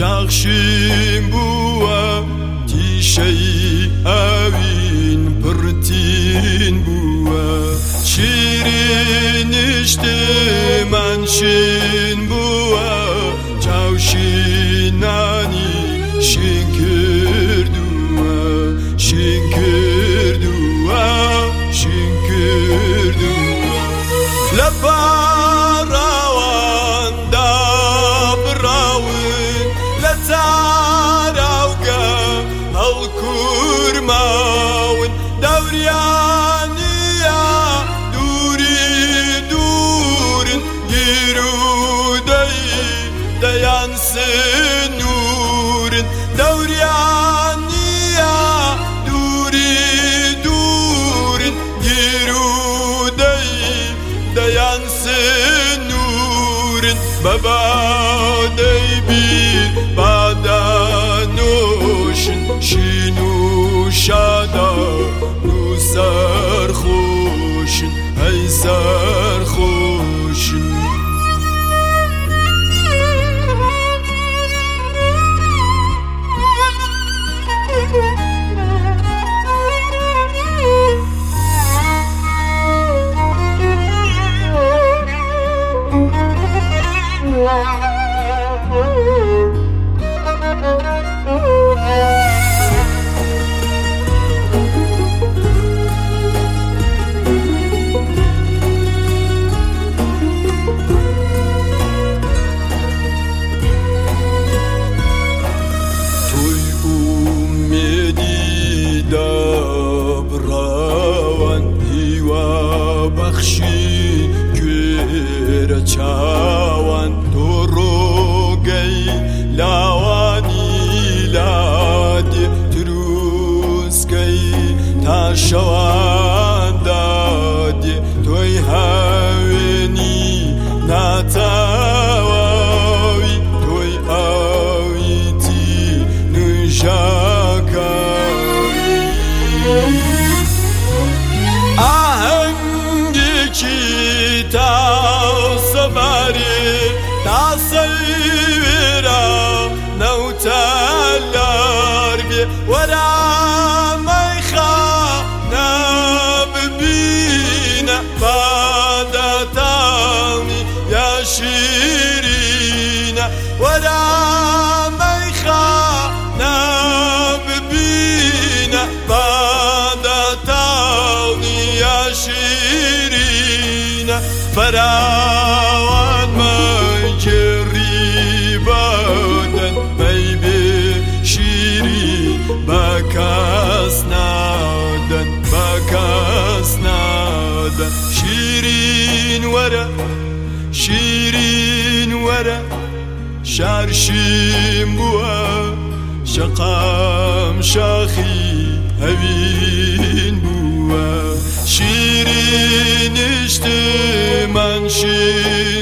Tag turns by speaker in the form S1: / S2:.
S1: شاخشیم بووە تیشەی ئاوین پڕتین بووە شیرینیشتمان شین بووە چاوشینانی شین کردووە شین کردووە شین کردووە لە باڕاواندا بڕاون لە تاراوگە هەڵکورماون دەوریانیە دووری دوورن گیر و دەیان سنوورن دەوریانیە دووری دوورن گیر و دەیان سنوورن بەبادەی بیر بادانۆشن شین و شادان و سەرخۆشن ئەی سەرخۆشن بەخشی گوێرە چاوان تۆ ڕۆگەی لاوانی لادێ تروسکەی تا شەوان دادێ تۆی هاوێنی ناتاواوی تۆی ئاویتی نوژاکاوی تا سەبارێ تا سەیرە نەوتەلار بێ وەرە مەیخانە ببینە بادەتاڵی یا شیرینە وەرە مەیخانە ببینە بادەتاڵی یا شیرینە فراوان مەگێڕی بەدەن مەی بێ شیری بە کەس نادەن بە کەس نادەن شیرین وەرە شیرین وەرە شارشیم بووە شەقام شاخی هەوین بووە شیرینیشتمان شین